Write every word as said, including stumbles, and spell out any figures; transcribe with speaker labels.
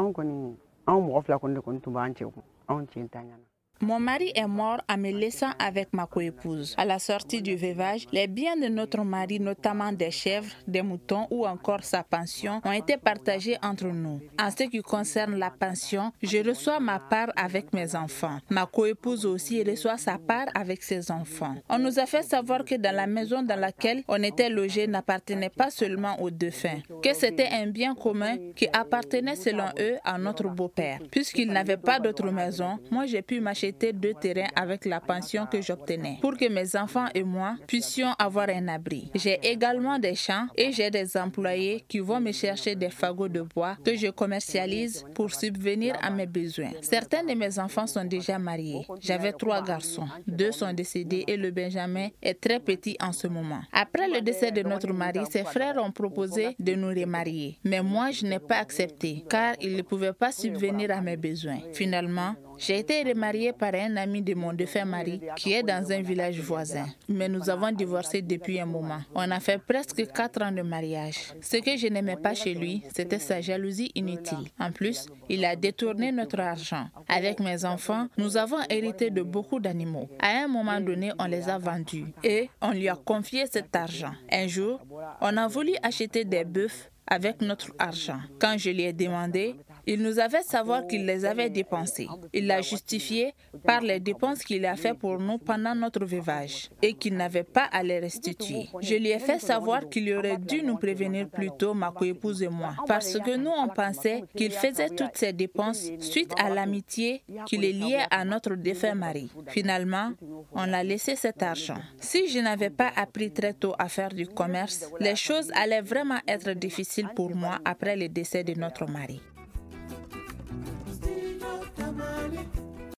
Speaker 1: Mon mari est mort en me laissant avec ma coépouse. À la sortie du veuvage, les biens de notre mari, notamment des chèvres, des moutons ou encore sa pension, ont été partagés entre nous. En ce qui concerne la pension, je reçois ma part avec mes enfants. Ma coépouse aussi reçoit sa part avec ses enfants. On nous a fait savoir que dans la maison dans laquelle on était logé n'appartenait pas seulement aux défunts, que c'était un bien commun qui appartenait selon eux à notre beau-père. Puisqu'il n'avait pas d'autre maison, moi j'ai pu m'acheter deux terrains avec la pension que j'obtenais pour que mes enfants et moi puissions avoir un abri. J'ai également des champs et j'ai des employés qui vont me chercher des fagots de bois que je commercialise pour subvenir à mes besoins. Certains de mes enfants sont déjà mariés. J'avais trois garçons. Deux sont décédés et le Benjamin est très petit en ce moment. Après le décès de notre mari, ses frères ont proposé de nous remarier. Mais moi, je n'ai pas accepté car ils ne pouvaient pas subvenir à mes besoins. Finalement, j'ai été remariée par un ami de mon défunt mari qui est dans un village voisin. Mais nous avons divorcé depuis un moment. On a fait presque quatre ans de mariage. Ce que je n'aimais pas chez lui, c'était sa jalousie inutile. En plus, il a détourné notre argent. Avec mes enfants, nous avons hérité de beaucoup d'animaux. À un moment donné, on les a vendus et on lui a confié cet argent. Un jour, on a voulu acheter des bœufs avec notre argent. Quand je lui ai demandé, il nous a fait savoir qu'il les avait dépensés. Il l'a justifié par les dépenses qu'il a fait pour nous pendant notre veuvage et qu'il n'avait pas à les restituer. Je lui ai fait savoir qu'il aurait dû nous prévenir plus tôt, ma coépouse et moi, parce que nous on pensait qu'il faisait toutes ces dépenses suite à l'amitié qui les liait à notre défunt mari. Finalement, on a laissé cet argent. Si je n'avais pas appris très tôt à faire du commerce, les choses allaient vraiment être difficiles pour moi après le décès de notre mari.